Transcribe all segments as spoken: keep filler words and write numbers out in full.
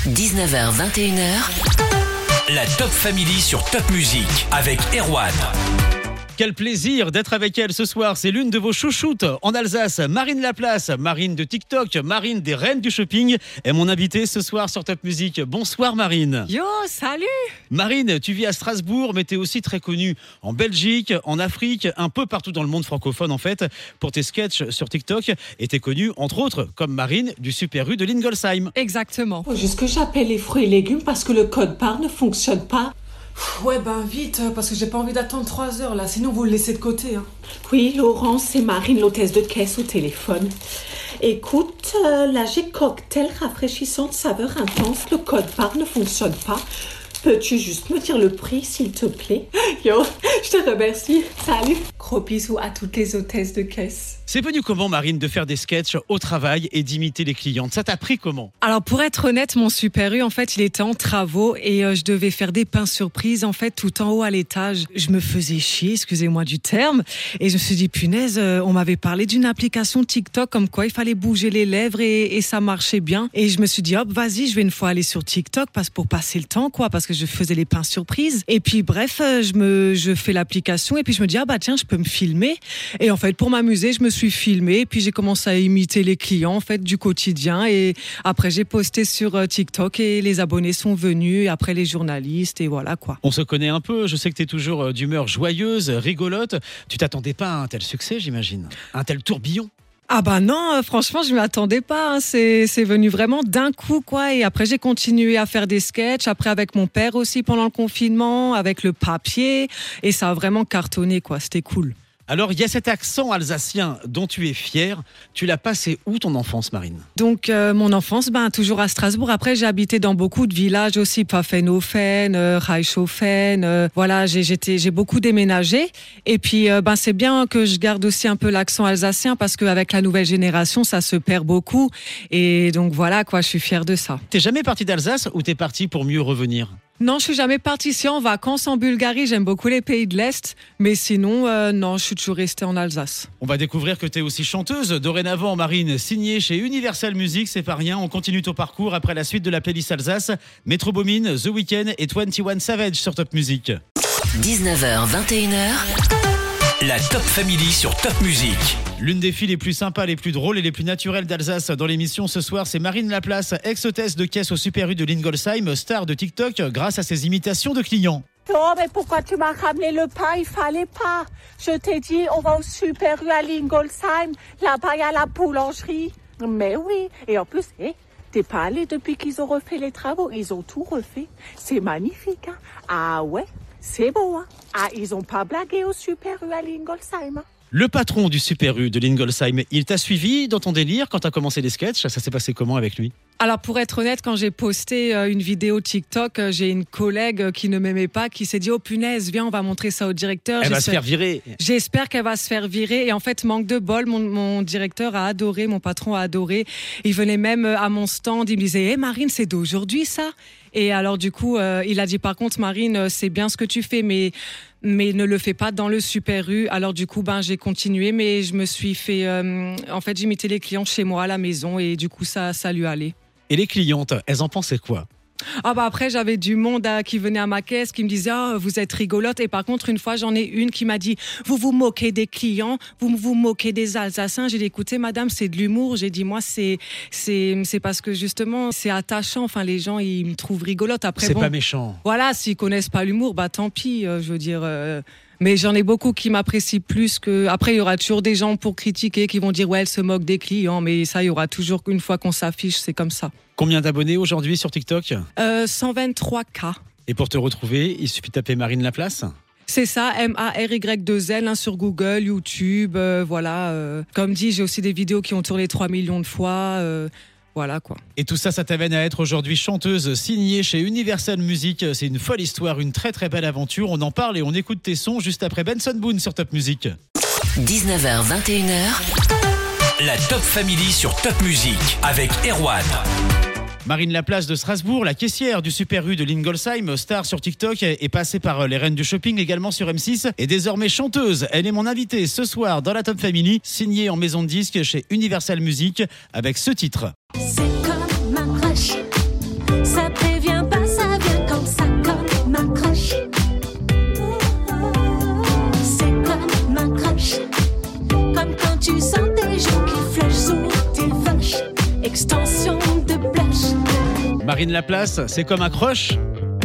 dix-neuf heures vingt et une heures. La Top Family sur Top Music avec Erwan. Quel plaisir d'être avec elle ce soir. C'est l'une de vos chouchoutes en Alsace, Marine Laplace, Marine de TikTok, Marine des Reines du Shopping est mon invitée ce soir sur Top Music. Bonsoir Marine. Yo, salut. Marine, tu vis à Strasbourg, mais tu es aussi très connue en Belgique, en Afrique, un peu partout dans le monde francophone en fait, pour tes sketchs sur TikTok. Et tu es connue entre autres comme Marine du Super U de Lingolsheim. Exactement. Faut juste que j'appelle les fruits et légumes parce que le code barre ne fonctionne pas. Ouais, ben vite, parce que j'ai pas envie d'attendre trois heures là, sinon vous le laissez de côté. Hein. Oui, Laurence, c'est Marine, l'hôtesse de caisse au téléphone. Écoute, euh, là j'ai cocktail rafraîchissante saveur intense, le code barre ne fonctionne pas. Peux-tu juste me dire le prix, s'il te plaît? Yo, je te remercie. Salut. Gros bisous à toutes les hôtesses de caisse. C'est venu comment, Marine, de faire des sketchs au travail et d'imiter les clientes? Ça t'a pris comment? Alors, pour être honnête, mon Super U, en fait, il était en travaux et euh, je devais faire des pains surprises, en fait, tout en haut à l'étage. Je me faisais chier, excusez-moi du terme, et je me suis dit, punaise, euh, on m'avait parlé d'une application TikTok comme quoi il fallait bouger les lèvres et, et ça marchait bien. Et je me suis dit, hop, vas-y, je vais une fois aller sur TikTok parce pour passer le temps, quoi, parce que je faisais les pains surprises. Et puis, bref, euh, je me, je fais l'application et puis je me dis, ah bah tiens, je peux me filmer. Et en fait, pour m'amuser, je me suis filmé et puis j'ai commencé à imiter les clients en fait du quotidien et après j'ai posté sur TikTok et les abonnés sont venus et après les journalistes et voilà quoi. On se connaît un peu, je sais que tu es toujours d'humeur joyeuse, rigolote. Tu t'attendais pas à un tel succès, j'imagine, un tel tourbillon? Ah bah non, euh, franchement, je m'y attendais pas. Hein. C'est, c'est venu vraiment d'un coup, quoi. Et après, j'ai continué à faire des sketchs. Après, avec mon père aussi pendant le confinement, avec le papier. Et ça a vraiment cartonné, quoi. C'était cool. Alors, il y a cet accent alsacien dont tu es fière. Tu l'as passé où ton enfance, Marine? Donc, euh, mon enfance, ben, toujours à Strasbourg. Après, j'ai habité dans beaucoup de villages aussi, Pfaffenhofen, euh, Reichshofen. Euh, voilà, j'ai, j'étais, j'ai beaucoup déménagé. Et puis, euh, ben, c'est bien que je garde aussi un peu l'accent alsacien parce qu'avec la nouvelle génération, ça se perd beaucoup. Et donc, voilà, quoi, je suis fière de ça. T'es jamais partie d'Alsace ou t'es partie pour mieux revenir? Non, je suis jamais partie ici en vacances en Bulgarie. J'aime beaucoup les pays de l'Est. Mais sinon, euh, non, je suis toujours restée en Alsace. On va découvrir que tu es aussi chanteuse. Dorénavant, Marine, signée chez Universal Music, c'est pas rien. On continue ton parcours après la suite de la playlist Alsace. Metro Boomin, The Weeknd et vingt et un Savage sur Top Music. dix-neuf heures vingt et une heures. La Top Family sur Top Music. L'une des filles les plus sympas, les plus drôles et les plus naturelles d'Alsace dans l'émission ce soir, c'est Marine Laplace, ex-hôtesse de caisse au Super U de Lingolsheim, star de TikTok grâce à ses imitations de clients. Oh, mais pourquoi tu m'as ramené le pain? Il fallait pas. Je t'ai dit, on va au Super U à Lingolsheim. Là-bas, il y a la boulangerie. Mais oui. Et en plus, hé, t'es pas allé depuis qu'ils ont refait les travaux. Ils ont tout refait. C'est magnifique, hein? Ah ouais, c'est beau, hein? Ah, ils ont pas blagué au Super U à Lingolsheim, hein? Le patron du Super U de Lingolsheim, il t'a suivi dans ton délire quand t'as commencé les sketchs? Ça s'est passé comment avec lui? Alors pour être honnête, quand j'ai posté une vidéo TikTok, j'ai une collègue qui ne m'aimait pas, qui s'est dit « Oh punaise, viens, on va montrer ça au directeur. » Elle J'espère... va se faire virer. J'espère qu'elle va se faire virer. Et en fait, manque de bol, mon, mon directeur a adoré, mon patron a adoré. Il venait même à mon stand, il me disait hey, « Marine, c'est d'aujourd'hui ça ?» Et alors du coup, euh, il a dit « Par contre, Marine, c'est bien ce que tu fais, mais... » mais ne le fais pas dans le Super U. Alors du coup, ben j'ai continué, mais je me suis fait, euh, en fait, j'imitais les clients chez moi à la maison et du coup ça, ça lui allait. Et les clientes, elles en pensaient quoi? Ah bah après j'avais du monde à, qui venait à ma caisse qui me disait ah, vous êtes rigolote et par contre une fois j'en ai une qui m'a dit vous vous moquez des clients, vous vous moquez des Alsaciens. J'ai dit écoutez madame c'est de l'humour. J'ai dit moi c'est c'est c'est parce que justement c'est attachant. Enfin les gens ils me trouvent rigolote. Après c'est bon, pas méchant. Voilà s'ils connaissent pas l'humour bah tant pis. Euh, je veux dire. Euh, Mais j'en ai beaucoup qui m'apprécient plus que... Après, il y aura toujours des gens pour critiquer qui vont dire « Ouais, elle se moque des clients ». Mais ça, il y aura toujours une fois qu'on s'affiche, c'est comme ça. Combien d'abonnés aujourd'hui sur TikTok? euh, cent vingt-trois mille. Et pour te retrouver, il suffit de taper Marine Laplace? C'est ça, M A R Y deux L hein, sur Google, YouTube, euh, voilà. Euh. Comme dit, j'ai aussi des vidéos qui ont tourné trois millions de fois. Euh. Voilà quoi. Et tout ça, ça t'amène à être aujourd'hui chanteuse signée chez Universal Music. C'est une folle histoire, une très très belle aventure. On en parle et on écoute tes sons juste après Benson Boone sur Top Music. dix-neuf heures vingt et une heures. La Top Family sur Top Music avec Erwan. Marine Laplace de Strasbourg, la caissière du Super U de Lingolsheim, star sur TikTok, est passée par les Reines du Shopping, également sur M six, et désormais chanteuse. Elle est mon invitée ce soir dans la Top Family, signée en maison de disques chez Universal Music, avec ce titre. C'est comme un rush, ça Marine Laplace, c'est comme un crush.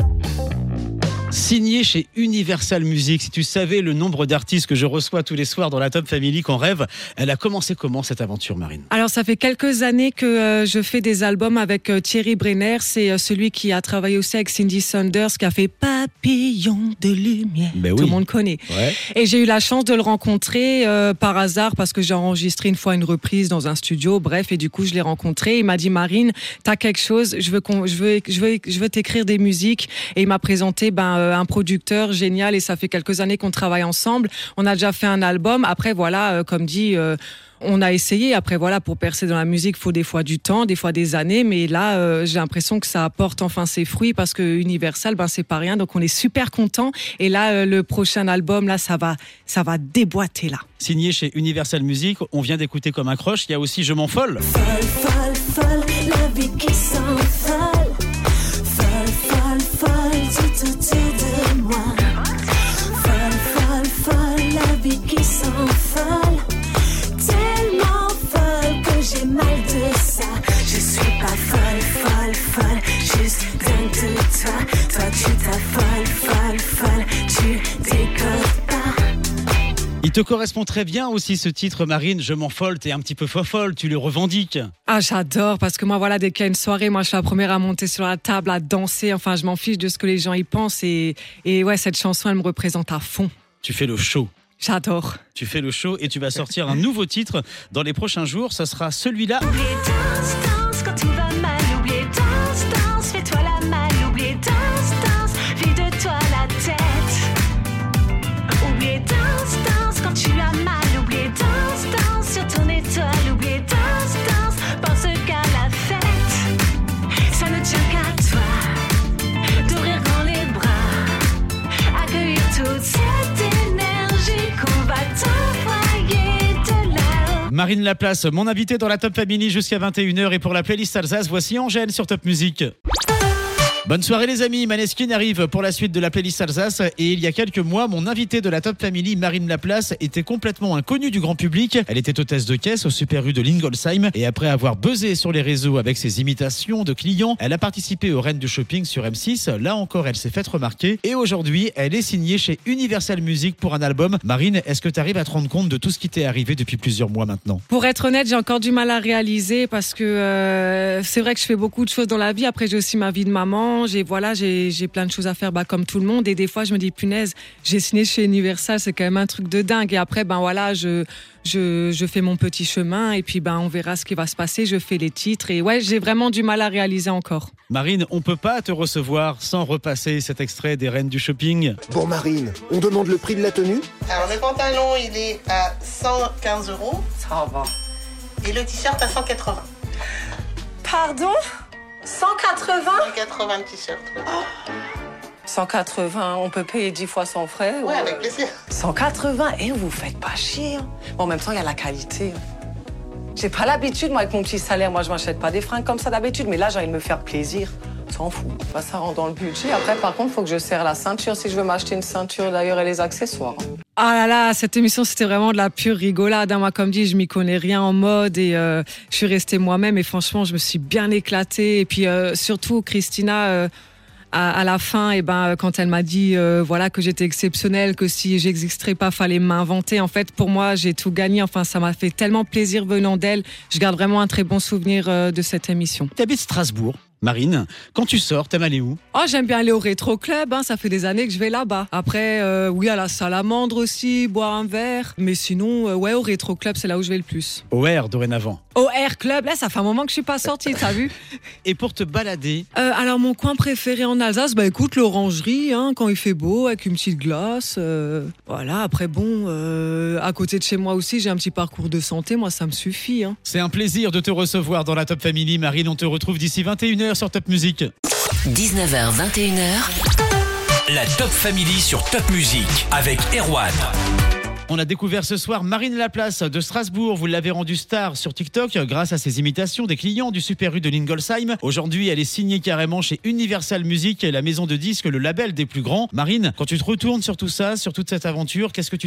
Signé chez Universal Music. Si tu savais le nombre d'artistes que je reçois tous les soirs dans la Top Family qu'on rêve, elle a commencé comment cette aventure, Marine? Alors ça fait quelques années que euh, je fais des albums avec euh, Thierry Brenner. C'est euh, celui qui a travaillé aussi avec Cindy Saunders, qui a fait Papillon de lumière. Ben oui. Tout le monde connaît. Ouais. Et j'ai eu la chance de le rencontrer euh, par hasard parce que j'ai enregistré une fois une reprise dans un studio. Bref, et du coup je l'ai rencontré. Il m'a dit Marine, t'as quelque chose, je veux qu'on, je veux, je veux, je veux t'écrire des musiques. Et il m'a présenté ben un producteur génial et ça fait quelques années qu'on travaille ensemble. On a déjà fait un album. Après, voilà, euh, comme dit, euh, on a essayé. Après, voilà, pour percer dans la musique, il faut des fois du temps, des fois des années. Mais là, euh, j'ai l'impression que ça apporte enfin ses fruits parce que Universal, ben, c'est pas rien. Donc, on est super contents. Et là, euh, le prochain album, là, ça va, ça va déboîter, là. Signé chez Universal Music, on vient d'écouter comme un crush. Il y a aussi Je m'en folle. Folle, folle, folle, la vie qui s'envole. Folle, folle, folle, tout autour de moi. Folle, folle, folle, la vie qui s'envole. Tellement folle que j'ai mal de ça. Je suis pas folle, folle, folle, juste dingue de toi. Toi tu t'affoles, folle, folle, tu décodes pas. Il te correspond très bien aussi ce titre, Marine. Je m'en folle, t'es un petit peu fofolle, tu le revendiques. Ah, j'adore, parce que moi, voilà, dès qu'il y a une soirée, moi, je suis la première à monter sur la table, à danser. Enfin, je m'en fiche de ce que les gens y pensent. Et, et ouais, cette chanson, elle me représente à fond. Tu fais le show. J'adore. Tu fais le show et tu vas sortir un nouveau titre dans les prochains jours. Ça sera celui-là. Oubliez, danse, danse, quand tout va mal. Oubliez, danse, danse, fais-toi la malle. Oubliez, danse, danse, vide-toi la tête. Oubliez, danse, danse, quand tu as mal. Oubliez, danse, danse, sur ton étoile. Oubliez, danse, danse, pense qu'à la fête. Ça ne tient qu'à toi d'ouvrir grand les bras, accueillir toute cette énergie qu'on va t'envoyer de là-haut. Marine Laplace, mon invité dans la Top Family jusqu'à vingt et une heures. Et pour la playlist Alsace, voici Angèle sur Top Music. Bonne soirée les amis, Maneskin arrive pour la suite de la playlist Alsace et il y a quelques mois, mon invité de la Top Family, Marine Laplace, était complètement inconnue du grand public. Elle était hôtesse de caisse au Super U de Lingolsheim et après avoir buzzé sur les réseaux avec ses imitations de clients, elle a participé aux Reines du Shopping sur M six. Là encore, elle s'est faite remarquer et aujourd'hui, elle est signée chez Universal Music pour un album. Marine, est-ce que tu arrives à te rendre compte de tout ce qui t'est arrivé depuis plusieurs mois maintenant? Pour être honnête, j'ai encore du mal à réaliser parce que euh, c'est vrai que je fais beaucoup de choses dans la vie. Après, j'ai aussi ma vie de maman. J'ai voilà, j'ai j'ai plein de choses à faire, bah comme tout le monde. Et des fois, je me dis punaise, j'ai signé chez Universal, c'est quand même un truc de dingue. Et après, ben voilà, je je je fais mon petit chemin et puis ben on verra ce qui va se passer. Je fais les titres et ouais, j'ai vraiment du mal à réaliser encore. Marine, on peut pas te recevoir sans repasser cet extrait des Reines du Shopping. Bon Marine, on demande le prix de la tenue? Alors le pantalon il est à cent quinze euros. Ça va. Et le t-shirt à cent quatre-vingts. Pardon? cent quatre-vingts? cent quatre-vingts le t-shirt. Ouais. Oh. cent quatre-vingts, on peut payer dix fois sans frais? Ouais, avec plaisir. cent quatre-vingts, et vous faites pas chier. Hein. Bon, en même temps, il y a la qualité. J'ai pas l'habitude, moi, avec mon petit salaire, moi, je m'achète pas des fringues comme ça d'habitude, mais là, j'ai envie de me faire plaisir. S'en fout. Bah, ça rentre dans le budget. Après, par contre, il faut que je serre la ceinture si je veux m'acheter une ceinture, d'ailleurs, et les accessoires. Ah là là, cette émission, c'était vraiment de la pure rigolade. Moi, comme dit, je m'y connais rien en mode et euh, je suis restée moi-même et franchement, je me suis bien éclatée. Et puis, euh, surtout, Christina, euh, à, à la fin, et ben, quand elle m'a dit euh, voilà, que j'étais exceptionnelle, que si j'existerais pas, fallait m'inventer. En fait, pour moi, j'ai tout gagné. Enfin, ça m'a fait tellement plaisir venant d'elle. Je garde vraiment un très bon souvenir euh, de cette émission. Tu habites Strasbourg. Marine, quand tu sors, t'aimes aller où? Oh, j'aime bien aller au Rétro Club, hein, ça fait des années que je vais là-bas. Après, euh, oui, à la Salamandre aussi, boire un verre. Mais sinon, euh, ouais, au Rétro Club, c'est là où je vais le plus. Au R dorénavant. Au R Club, là, ça fait un moment que je suis pas sortie, t'as vu? Et pour te balader? euh, Alors, mon coin préféré en Alsace, bah écoute, l'orangerie, hein, quand il fait beau, avec une petite glace. Euh, voilà, après, bon, euh, à côté de chez moi aussi, j'ai un petit parcours de santé, moi, ça me suffit. Hein. C'est un plaisir de te recevoir dans la Top Family. Marine, on te retrouve d'ici vingt et une heures sur Top Music. dix-neuf heures vingt et une heures. La Top Family sur Top Music avec Erwan. On a découvert ce soir Marine Laplace de Strasbourg. Vous l'avez rendue star sur TikTok grâce à ses imitations des clients du Super U de Lingolsheim. Aujourd'hui, elle est signée carrément chez Universal Music, la maison de disques, le label des plus grands. Marine, quand tu te retournes sur tout ça, sur toute cette aventure, qu'est-ce que tu te dis ?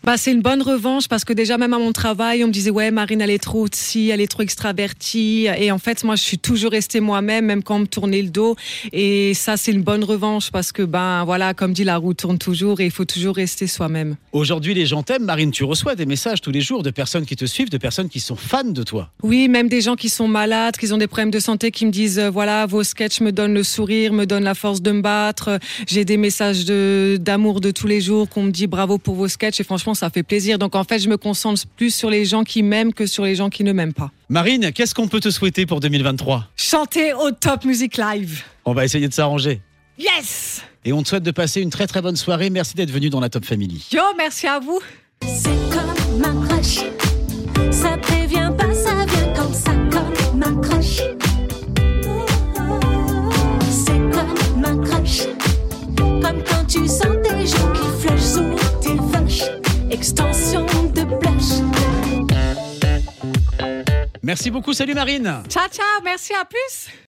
Bah, c'est une bonne revanche parce que déjà, même à mon travail, on me disait, ouais, Marine, elle est trop ci, elle est trop extravertie. Et en fait, moi, je suis toujours restée moi-même, même quand on me tournait le dos. Et ça, c'est une bonne revanche parce que, ben, voilà, comme dit, la roue tourne toujours et il faut toujours rester soi-même. Aujourd'hui, les gens t'aiment. Marine, tu reçois des messages tous les jours de personnes qui te suivent, de personnes qui sont fans de toi. Oui, même des gens qui sont malades, qui ont des problèmes de santé, qui me disent, euh, voilà, vos sketchs me donnent le sourire, me donnent la force de me battre. J'ai des messages de, d'amour de tous les jours qu'on me dit bravo pour vos sketchs et franchement, ça fait plaisir. Donc en fait, je me concentre plus sur les gens qui m'aiment que sur les gens qui ne m'aiment pas. Marine, qu'est-ce qu'on peut te souhaiter pour deux mille vingt-trois ? Chanter au Top Music Live. On va essayer de s'arranger. Yes! Et on te souhaite de passer une très très bonne soirée. Merci d'être venu dans la Top Family. Yo, merci à vous. C'est comme ma crush. Ça prévient pas, ça vient comme ça, comme ma crush. C'est comme ma crush. Comme quand tu sens tes joues qui flashent sous tes vaches. Extension de blush. Merci beaucoup, salut Marine. Ciao, ciao, merci, à plus.